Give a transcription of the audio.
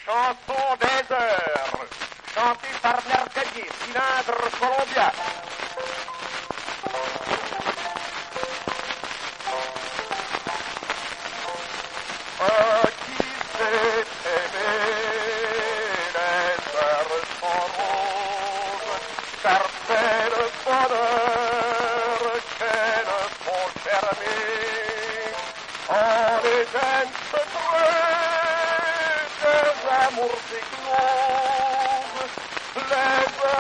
Chanson des heures, chantée par Mercadier, cylindre colombien. Qui s'est aimé, les heures sont roses, car c'est le bonheur qu'elles font germer. On les aime secrets, des amours écloses, les